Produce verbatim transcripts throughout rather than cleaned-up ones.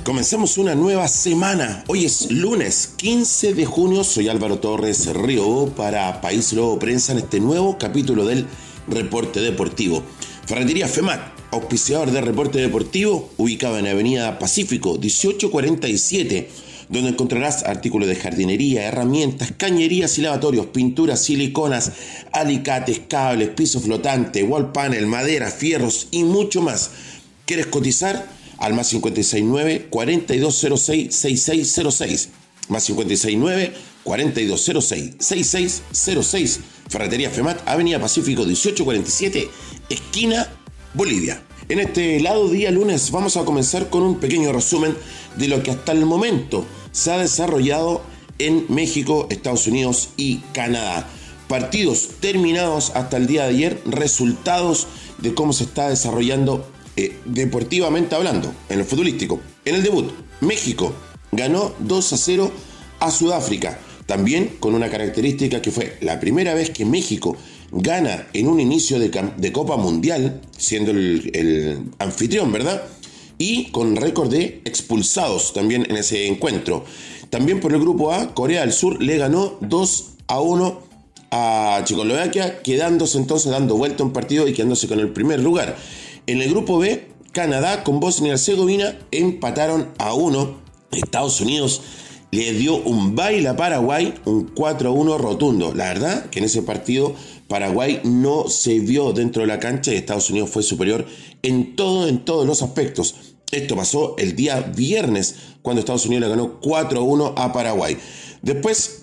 Comenzamos una nueva semana. Hoy es lunes quince de junio. Soy Álvaro Torres Río para País Lobo Prensa en este nuevo capítulo del Reporte Deportivo. Ferretería FEMAT, auspiciador del Reporte Deportivo, ubicado en Avenida Pacífico dieciocho cuarenta y siete, donde encontrarás artículos de jardinería, herramientas, cañerías y lavatorios, pinturas, siliconas, alicates, cables, piso flotante, wall panel, madera, fierros y mucho más. ¿Quieres cotizar? Al más cinco seis nueve, cuatro dos cero seis, seis seis cero seis. Más cinco seis nueve, cuatro dos cero seis, seis seis cero seis. Ferretería FEMAT, Avenida Pacífico dieciocho cuarenta y siete, esquina Bolivia. En este lado día lunes vamos a comenzar con un pequeño resumen de lo que hasta el momento se ha desarrollado en México, Estados Unidos y Canadá. Partidos terminados hasta el día de ayer, resultados de cómo se está desarrollando eh, deportivamente hablando, en el futbolístico. En el debut, México ganó dos a cero a Sudáfrica, también con una característica que fue la primera vez que México gana en un inicio de, de Copa Mundial, siendo el, el anfitrión, ¿verdad? Y con récord de expulsados también en ese encuentro. También por el grupo A, Corea del Sur le ganó dos a uno a Checoslovaquia, quedándose entonces dando vuelta un partido y quedándose con el primer lugar. En el grupo B, Canadá con Bosnia y Herzegovina empataron a uno. Estados Unidos le dio un baile a Paraguay, un cuatro a uno rotundo. La verdad que en ese partido Paraguay no se vio dentro de la cancha y Estados Unidos fue superior en todo, en todos los aspectos. Esto pasó el día viernes, cuando Estados Unidos le ganó cuatro a uno a Paraguay. Después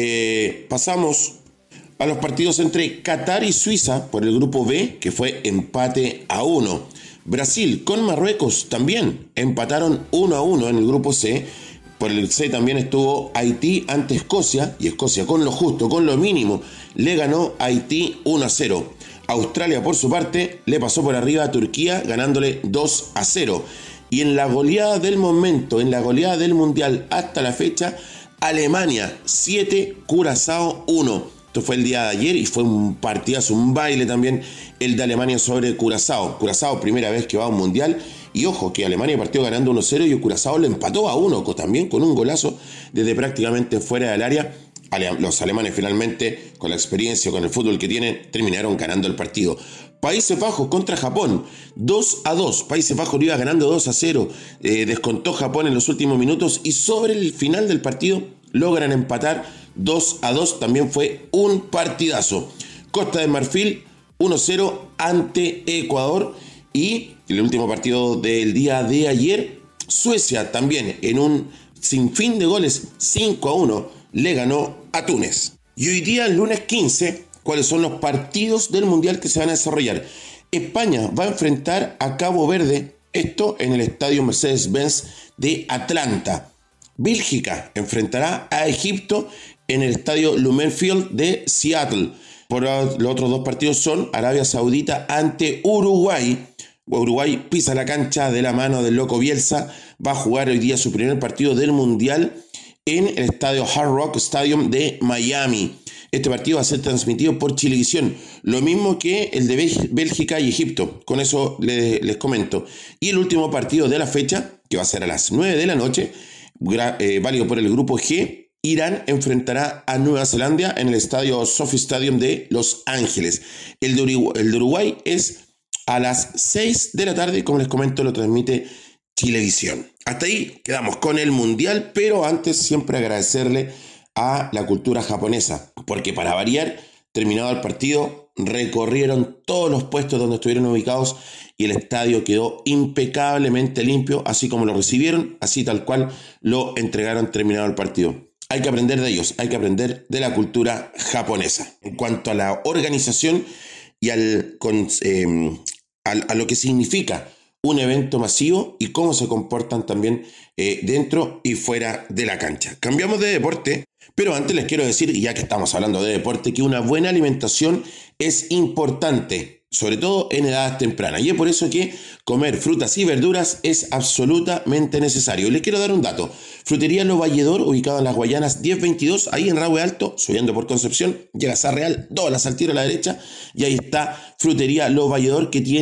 eh, pasamos a los partidos entre Qatar y Suiza por el grupo B, que fue empate a uno. Brasil con Marruecos también empataron uno a uno en el grupo C. Por el C también estuvo Haití ante Escocia, y Escocia con lo justo, con lo mínimo, le ganó a Haití uno a cero. Australia por su parte le pasó por arriba a Turquía ganándole dos a cero. Y en la goleada del momento, en la goleada del Mundial hasta la fecha, Alemania siete, Curazao uno. Esto fue el día de ayer y fue un partidazo, un baile también el de Alemania sobre Curazao. Curazao primera vez que va a un Mundial. Y ojo, que Alemania partió ganando uno a cero y Curazao lo empató a uno, también con un golazo desde prácticamente fuera del área. Los alemanes finalmente, con la experiencia, con el fútbol que tienen, terminaron ganando el partido. Países Bajos contra Japón, dos a dos. Países Bajos lo iba ganando dos a cero. Eh, descontó Japón en los últimos minutos y sobre el final del partido logran empatar dos a dos. También fue un partidazo. Costa de Marfil uno a cero ante Ecuador. Y el último partido del día de ayer, Suecia también en un sinfín de goles, cinco a uno, le ganó a Túnez. Y hoy día, el lunes quince, ¿cuáles son los partidos del Mundial que se van a desarrollar? España va a enfrentar a Cabo Verde, esto en el estadio Mercedes-Benz de Atlanta. Bélgica enfrentará a Egipto en el estadio Lumen Field de Seattle. Por los otros dos partidos son Arabia Saudita ante Uruguay. Uruguay pisa la cancha de la mano del Loco Bielsa. Va a jugar hoy día su primer partido del Mundial en el estadio Hard Rock Stadium de Miami. Este partido va a ser transmitido por Chilevisión, lo mismo que el de Bélgica y Egipto. Con eso les, les comento. Y el último partido de la fecha, que va a ser a las nueve de la noche, eh, válido por el grupo G, Irán enfrentará a Nueva Zelanda en el estadio Sophie Stadium de Los Ángeles. El de Uruguay, el de Uruguay es a las seis de la tarde, como les comento, lo transmite Chilevisión. Hasta ahí quedamos con el Mundial, pero antes siempre agradecerle a la cultura japonesa, porque para variar, terminado el partido, recorrieron todos los puestos donde estuvieron ubicados y el estadio quedó impecablemente limpio, así como lo recibieron, así tal cual lo entregaron terminado el partido. Hay que aprender de ellos, hay que aprender de la cultura japonesa. En cuanto a la organización y al, con, eh, al, a lo que significa un evento masivo y cómo se comportan también eh, dentro y fuera de la cancha. Cambiamos de deporte, pero antes les quiero decir, ya que estamos hablando de deporte, que una buena alimentación es importante, sobre todo en edades tempranas. Y es por eso que comer frutas y verduras es absolutamente necesario. Les quiero dar un dato. Frutería Lo Valledor, ubicado en las Guayanas diez veintidós, ahí en Rahue Alto, subiendo por Concepción, llegas a Real, doblas al tiro a la derecha, y ahí está Frutería Lo Valledor, que tiene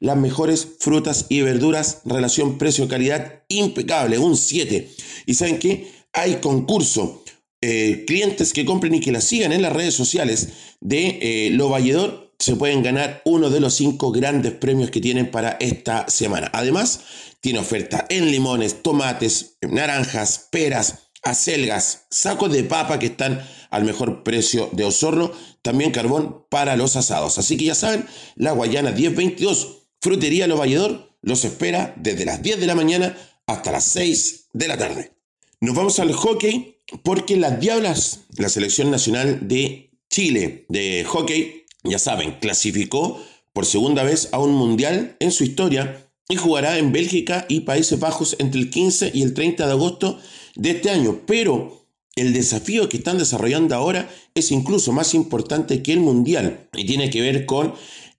las mejores frutas y verduras, relación precio-calidad impecable, un siete. ¿Y saben qué? Hay concurso. Eh, clientes que compren y que la sigan en las redes sociales de eh, Lo Valledor se pueden ganar uno de los cinco grandes premios que tienen para esta semana. Además, tiene oferta en limones, tomates, naranjas, peras, acelgas, sacos de papa que están al mejor precio de Osorno, también carbón para los asados. Así que ya saben, La Guayana diez veintidós, Frutería Lo Valledor, los espera desde las diez de la mañana hasta las seis de la tarde. Nos vamos al hockey porque las Diablas, la selección nacional de Chile de hockey, ya saben, clasificó por segunda vez a un mundial en su historia y jugará en Bélgica y Países Bajos entre el quince y el treinta de agosto de este año. Pero el desafío que están desarrollando ahora es incluso más importante que el mundial y tiene que ver con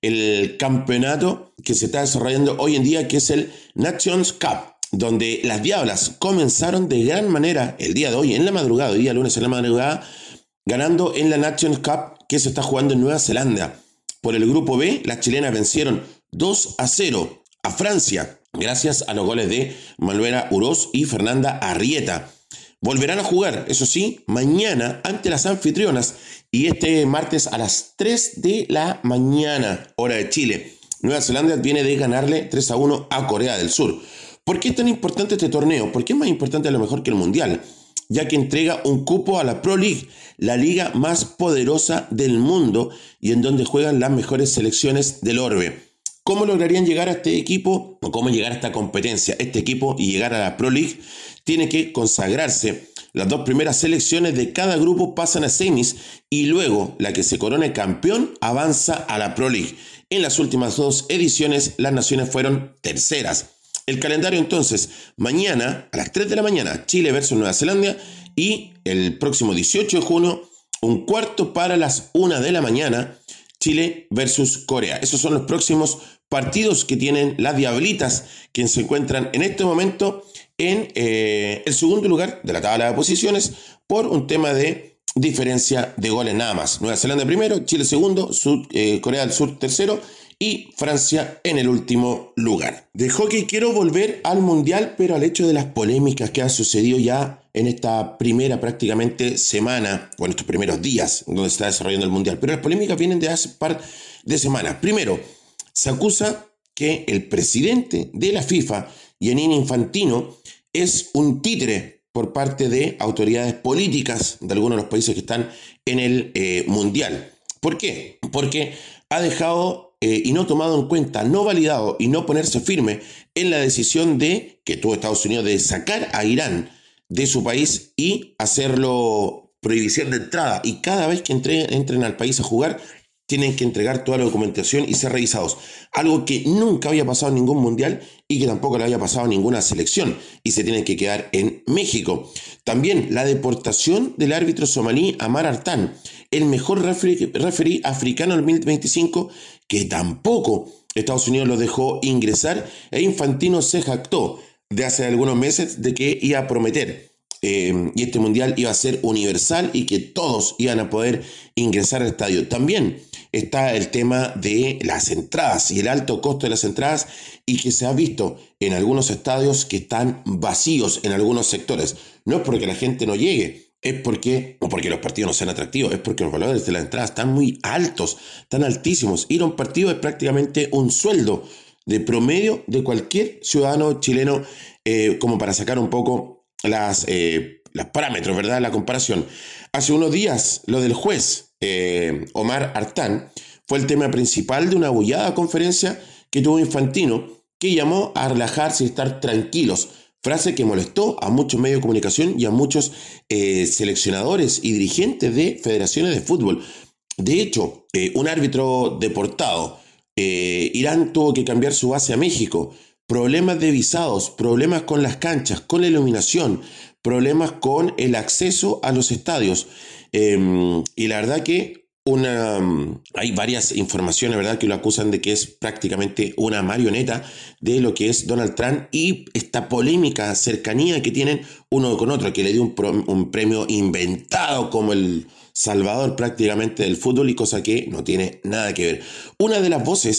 el campeonato que se está desarrollando hoy en día, que es el Nations Cup, donde las Diablas comenzaron de gran manera el día de hoy, en la madrugada, el día lunes en la madrugada, ganando en la Nations Cup que se está jugando en Nueva Zelanda. Por el grupo B, las chilenas vencieron dos a cero a Francia, gracias a los goles de Manuela Uroz y Fernanda Arrieta. Volverán a jugar, eso sí, mañana ante las anfitrionas y este martes a las tres de la mañana, hora de Chile. Nueva Zelanda viene de ganarle tres a uno a Corea del Sur. ¿Por qué es tan importante este torneo? ¿Por qué es más importante a lo mejor que el Mundial? Ya que entrega un cupo a la Pro League, la liga más poderosa del mundo y en donde juegan las mejores selecciones del orbe. ¿Cómo lograrían llegar a este equipo o cómo llegar a esta competencia? Este equipo y llegar a la Pro League tiene que consagrarse. Las dos primeras selecciones de cada grupo pasan a semis y luego la que se corone campeón avanza a la Pro League. En las últimas dos ediciones las naciones fueron terceras. El calendario entonces, mañana a las tres de la mañana, Chile versus Nueva Zelanda y el próximo dieciocho de junio, un cuarto para las una de la mañana, Chile versus Corea. Esos son los próximos partidos que tienen las Diablitas, quienes se encuentran en este momento en eh, el segundo lugar de la tabla de posiciones por un tema de diferencia de goles nada más. Nueva Zelanda primero, Chile segundo, Sur, eh, Corea del Sur tercero y Francia en el último lugar. De hockey quiero volver al mundial, pero al hecho de las polémicas que han sucedido ya en esta primera prácticamente semana, o en estos primeros días donde se está desarrollando el mundial. Pero las polémicas vienen de hace par de semanas. Primero, se acusa que el presidente de la FIFA, Gianni Infantino, es un títere por parte de autoridades políticas de algunos de los países que están en el eh, mundial. ¿Por qué? Porque ha dejado eh, y no tomado en cuenta, no validado y no ponerse firme en la decisión de que tuvo Estados Unidos de sacar a Irán de su país y hacerlo prohibición de entrada. Y cada vez que entre, entren al país a jugar, tienen que entregar toda la documentación y ser revisados. Algo que nunca había pasado en ningún mundial y que tampoco le había pasado a ninguna selección. Y se tienen que quedar en México. También la deportación del árbitro somalí Amar Artan, el mejor referee, referee africano del dos mil veinticinco, que tampoco Estados Unidos lo dejó ingresar. E Infantino se jactó de hace algunos meses de que iba a prometer eh, y este mundial iba a ser universal y que todos iban a poder ingresar al estadio. También está el tema de las entradas y el alto costo de las entradas y que se ha visto en algunos estadios que están vacíos en algunos sectores. No es porque la gente no llegue, es porque, o porque los partidos no sean atractivos, es porque los valores de las entradas están muy altos, están altísimos. Ir a un partido es prácticamente un sueldo de promedio de cualquier ciudadano chileno, eh, como para sacar un poco las, eh, los parámetros, ¿verdad? La comparación. Hace unos días, lo del juez eh, Omar Artan fue el tema principal de una bullada conferencia que tuvo Infantino, que llamó a relajarse y estar tranquilos. Frase que molestó a muchos medios de comunicación y a muchos eh, seleccionadores y dirigentes de federaciones de fútbol. De hecho, eh, un árbitro deportado, eh, Irán tuvo que cambiar su base a México. Problemas de visados, problemas con las canchas, con la iluminación, problemas con el acceso a los estadios. Eh, y la verdad que Una, hay varias informaciones, ¿verdad?, que lo acusan de que es prácticamente una marioneta de lo que es Donald Trump y esta polémica cercanía que tienen uno con otro, que le dio un, pro, un premio inventado como el salvador prácticamente del fútbol y cosa que no tiene nada que ver. Una de las voces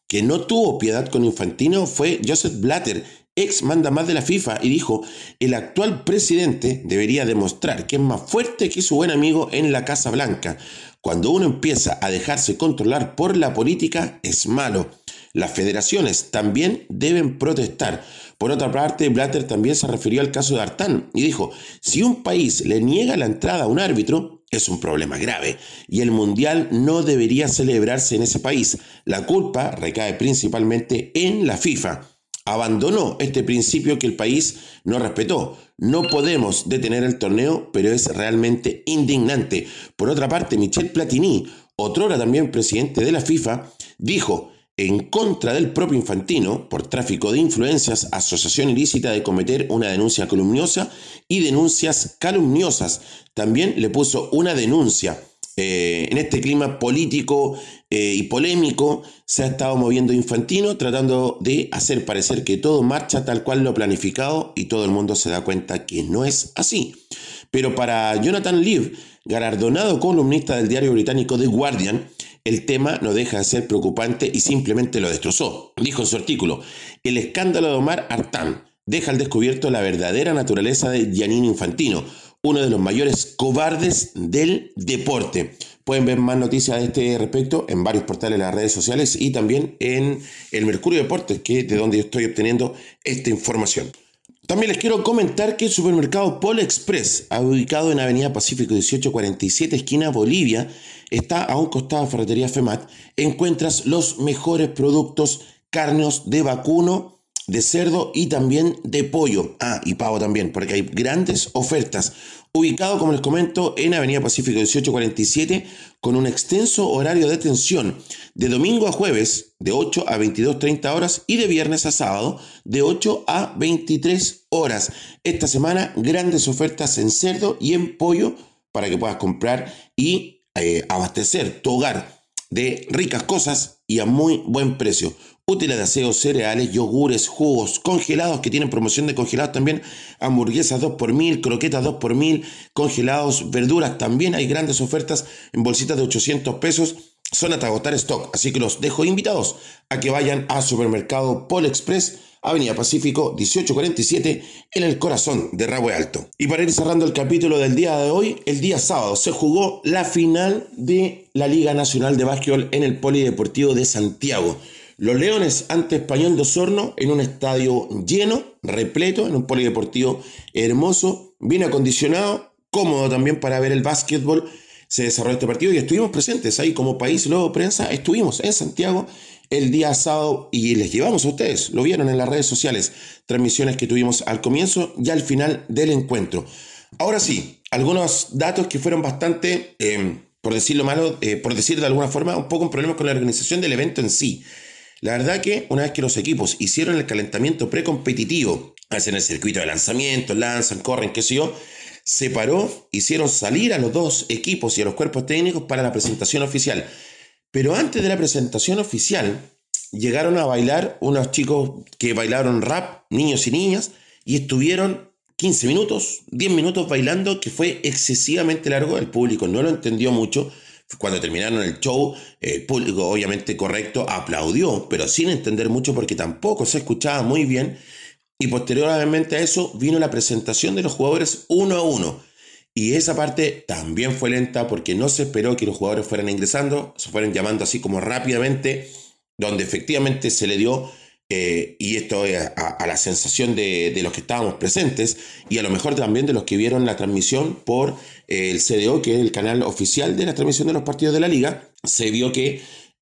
que no tuvo piedad con Infantino fue Joseph Blatter, ex mandamás de la FIFA, y dijo: el actual presidente debería demostrar que es más fuerte que su buen amigo en la Casa Blanca. Cuando uno empieza a dejarse controlar por la política, es malo. Las federaciones también deben protestar. Por otra parte, Blatter también se refirió al caso de Artán y dijo: si un país le niega la entrada a un árbitro, es un problema grave y el Mundial no debería celebrarse en ese país. La culpa recae principalmente en la FIFA. Abandonó este principio que el país no respetó. No podemos detener el torneo, pero es realmente indignante. Por otra parte, Michel Platini, otrora también presidente de la FIFA, dijo en contra del propio Infantino por tráfico de influencias, asociación ilícita de cometer una denuncia calumniosa y denuncias calumniosas. También le puso una denuncia. Eh, en este clima político eh, y polémico se ha estado moviendo Infantino tratando de hacer parecer que todo marcha tal cual lo planificado, y todo el mundo se da cuenta que no es así. Pero para Jonathan Liev, galardonado columnista del diario británico The Guardian, el tema no deja de ser preocupante y simplemente lo destrozó. Dijo en su artículo: el escándalo de Omar Artán deja al descubierto la verdadera naturaleza de Giannino Infantino, uno de los mayores cobardes del deporte. Pueden ver más noticias de este respecto en varios portales de las redes sociales y también en el Mercurio Deportes, que es de donde yo estoy obteniendo esta información. También les quiero comentar que el supermercado Polo Express, ubicado en Avenida Pacífico dieciocho cuarenta y siete, esquina Bolivia, está a un costado de Ferretería FEMAT. Encuentras los mejores productos, carnes de vacuno, de cerdo y también de pollo. Ah, y pavo también, porque hay grandes ofertas. Ubicado, como les comento, en Avenida Pacífico dieciocho cuarenta y siete, con un extenso horario de atención de domingo a jueves de ocho a veintidós treinta horas y de viernes a sábado de ocho a veintitrés horas. Esta semana, grandes ofertas en cerdo y en pollo para que puedas comprar y eh, abastecer tu hogar de ricas cosas y a muy buen precio. Útiles de aseo, cereales, yogures, jugos, congelados que tienen promoción de congelados también, hamburguesas dos por mil, croquetas dos por mil, congelados, verduras también hay grandes ofertas en bolsitas de ochocientos pesos, son hasta agotar stock, así que los dejo invitados a que vayan a Supermercado Polo Express, Avenida Pacífico dieciocho cuarenta y siete, en el corazón de Rahue Alto. Y para ir cerrando el capítulo del día de hoy, el día sábado se jugó la final de la Liga Nacional de Básquetbol en el Polideportivo de Santiago. Los Leones ante Español de Osorno en un estadio lleno, repleto, en un polideportivo hermoso, bien acondicionado, cómodo también para ver el básquetbol. Se desarrolló este partido y estuvimos presentes ahí como País Lobo Prensa, estuvimos en Santiago el día sábado y les llevamos a ustedes, lo vieron en las redes sociales, transmisiones que tuvimos al comienzo y al final del encuentro. Ahora sí, algunos datos que fueron bastante, eh, por decirlo malo, eh, por decir de alguna forma, un poco un problema con la organización del evento en sí. La verdad que una vez que los equipos hicieron el calentamiento precompetitivo, hacen el circuito de lanzamiento, lanzan, corren, qué sé yo, se paró, hicieron salir a los dos equipos y a los cuerpos técnicos para la presentación oficial. Pero antes de la presentación oficial, llegaron a bailar unos chicos que bailaron rap, niños y niñas, y estuvieron quince minutos, diez minutos bailando, que fue excesivamente largo, el público no lo entendió mucho. Cuando terminaron el show, el público obviamente correcto aplaudió, pero sin entender mucho porque tampoco se escuchaba muy bien. Y posteriormente a eso vino la presentación de los jugadores uno a uno. Y esa parte también fue lenta porque no se esperó que los jugadores fueran ingresando, se fueran llamando así como rápidamente, donde efectivamente se le dio, eh, y esto a, a la sensación de, de los que estábamos presentes y a lo mejor también de los que vieron la transmisión por eh, el C D O, que es el canal oficial de la transmisión de los partidos de la liga, se vio que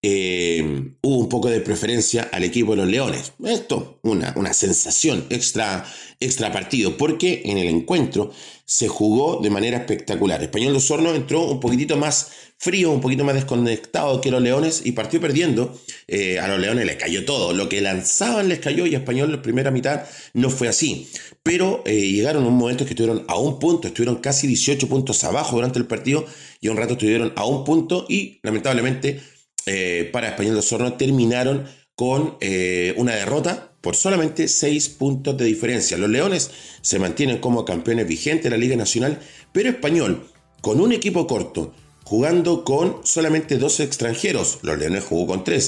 eh, hubo un poco de preferencia al equipo de los Leones. Esto, una, una sensación extra, extra partido, porque en el encuentro se jugó de manera espectacular. Español de Osorno entró un poquitito más frío, un poquito más desconectado que los Leones y partió perdiendo. Eh, a los Leones les cayó todo, lo que lanzaban les cayó y a Español en la primera mitad no fue así. Pero eh, llegaron un momento que estuvieron a un punto, estuvieron casi dieciocho puntos abajo durante el partido y un rato estuvieron a un punto y lamentablemente eh, para Español de Osorno terminaron con eh, una derrota por solamente seis puntos de diferencia. Los Leones se mantienen como campeones vigentes de la Liga Nacional, pero Español, con un equipo corto, jugando con solamente dos extranjeros, los Leones jugó con tres,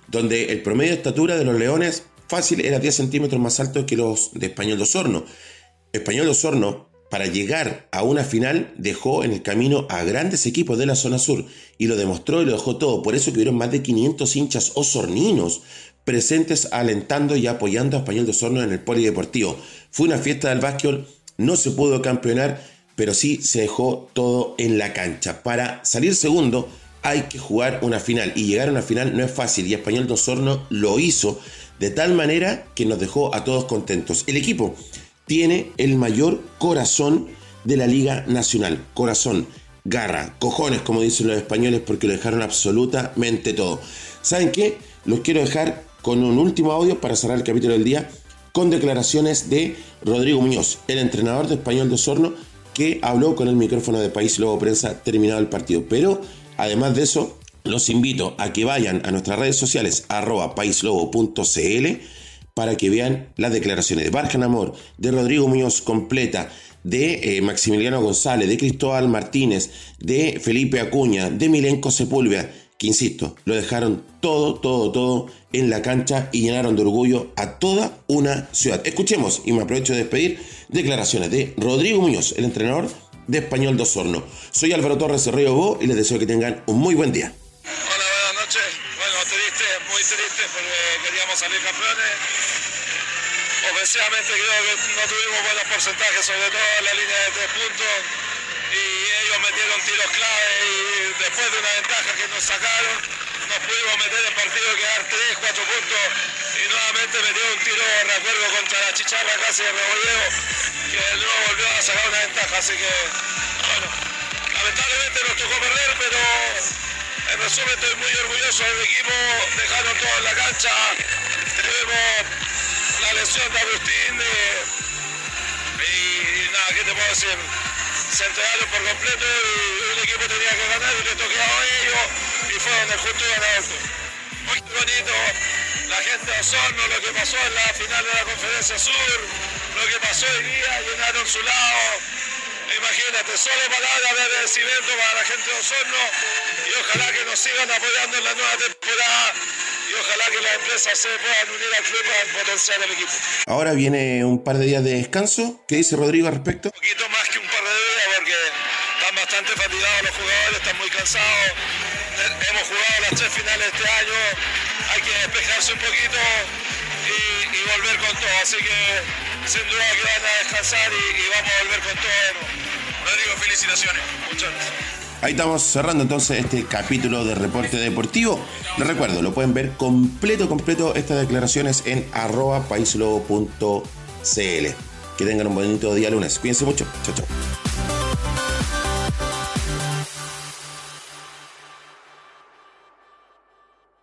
donde el promedio de estatura de los Leones fácil era diez centímetros más alto que los de Español de Osorno. Español de Osorno, para llegar a una final, dejó en el camino a grandes equipos de la zona sur y lo demostró y lo dejó todo. Por eso que hubieron más de quinientos hinchas osorninos presentes alentando y apoyando a Español de Osorno en el polideportivo. Fue una fiesta del básquetbol, no se pudo campeonar, pero sí se dejó todo en la cancha. Para salir segundo hay que jugar una final y llegar a una final no es fácil y Español de Osorno lo hizo de tal manera que nos dejó a todos contentos. El equipo tiene el mayor corazón de la Liga Nacional. Corazón, garra, cojones, como dicen los españoles, porque lo dejaron absolutamente todo. ¿Saben qué? Los quiero dejar con un último audio para cerrar el capítulo del día, con declaraciones de Rodrigo Muñoz, el entrenador de Español de Osorno, que habló con el micrófono de País Lobo Prensa terminado el partido. Pero, además de eso, los invito a que vayan a nuestras redes sociales, arroba paislobo punto cl, para que vean las declaraciones de Barjan Amor, de Rodrigo Muñoz completa, de eh, Maximiliano González, de Cristóbal Martínez, de Felipe Acuña, de Milenko Sepúlveda, que insisto, lo dejaron todo, todo, todo en la cancha y llenaron de orgullo a toda una ciudad. Escuchemos, y me aprovecho de despedir, declaraciones de Rodrigo Muñoz, el entrenador de Español de Osorno. Soy Álvaro Torres Río Bo y les deseo que tengan un muy buen día. Hola, buenas noches. Bueno, triste, muy triste porque queríamos salir campeones. Ofensivamente creo que no tuvimos buenos porcentajes, sobre todo en la línea de tres puntos. Y ellos metieron tiros clave y después de una ventaja que nos sacaron, nos pudimos meter en partido, quedar tres, cuatro puntos y nuevamente metieron un tiro, recuerdo, contra la Chicharra casi de revoleo, que no volvió a sacar una ventaja. Así que, bueno, lamentablemente nos tocó perder, pero en resumen estoy muy orgulloso del equipo, dejaron todo en la cancha, tuvimos la lesión de Agustín de, y, y nada, ¿qué te puedo decir? Se entregaron por completo y un equipo tenía que ganar y le tocó a ellos y fueron el justo ganador. Muy bonito, la gente de Osorno, lo que pasó en la final de la Conferencia Sur, lo que pasó hoy día, llenaron su lado. Imagínate, solo palabras de agradecimiento para la gente de Osorno y ojalá que nos sigan apoyando en la nueva temporada y ojalá que las empresas se puedan unir al club para potenciar el equipo. Ahora viene un par de días de descanso. ¿Qué dice Rodrigo al respecto? Un poquito más que un par de días porque están bastante fatigados los jugadores, están muy cansados. Hemos jugado las tres finales este año, hay que despejarse un poquito y, y volver con todo. Así que sin duda que van a descansar y, y vamos a volver con todo. Rodrigo, felicitaciones. Muchas gracias. Ahí estamos cerrando entonces este capítulo de Reporte Deportivo. Les recuerdo, lo pueden ver completo, completo estas declaraciones en arroba paislobo punto cl. Que tengan un bonito día lunes. Cuídense mucho. Chao, chao.